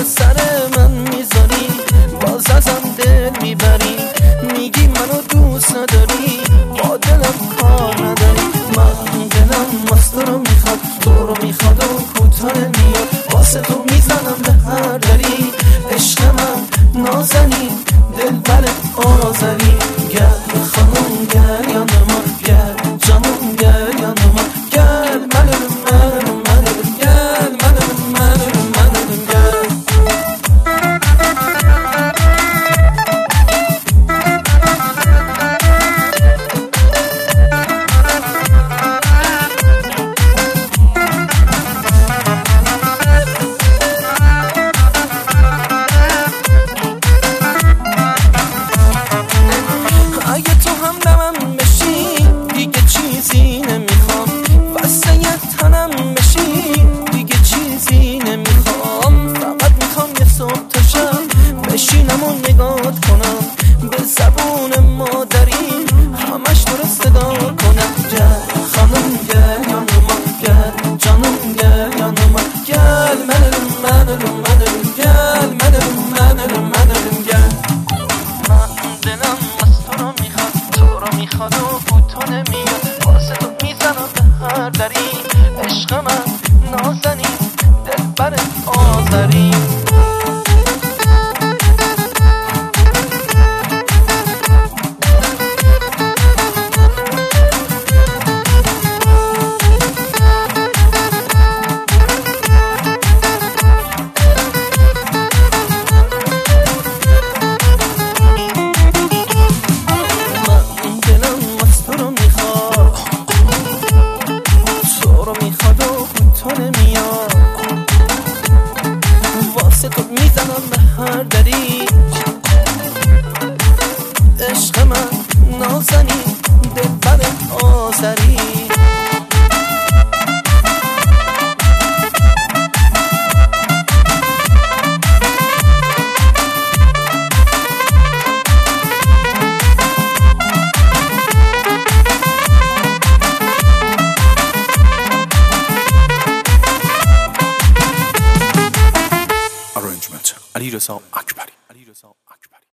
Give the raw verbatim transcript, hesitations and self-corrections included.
سر من میذاری، باز ازم دل میبری، میگی منو دوست نداری، با دلم کار نداری. من دلم از تو رو میخواد، تو رو میخواد و کوتاه میاد، واسه تو میزنم به هر دری. عشق من نازنی، دل بر آزری. گل خانم گل یا نمان، گل جانم گل یا نمان، گل منم منم منم، گل منم منم منم گل. اگه تو هم دمم بشی دیگه چیزی نمیخوام، واسه یه تنم بشی دیگه چیزی نمیخوام. فقط میخوام یه صبح تا شب بشینم و نگات کنم، به زبون مادری همش تو رو صدا کنم. گل خانم گل یا نمان، گل جانم گل یا نمان، گل منم منم منم، گل منم منم منم گل. من دلم از تو رو میخواد، تو رو میخواد و کوتاه نمیاد، واسه تو میزنم به هر دری. عشق من نازنی، دل بر آزری. واسه تو میزنم به هر دری. عشق من نازنی، دل بر آزری. علیرضا اکبری.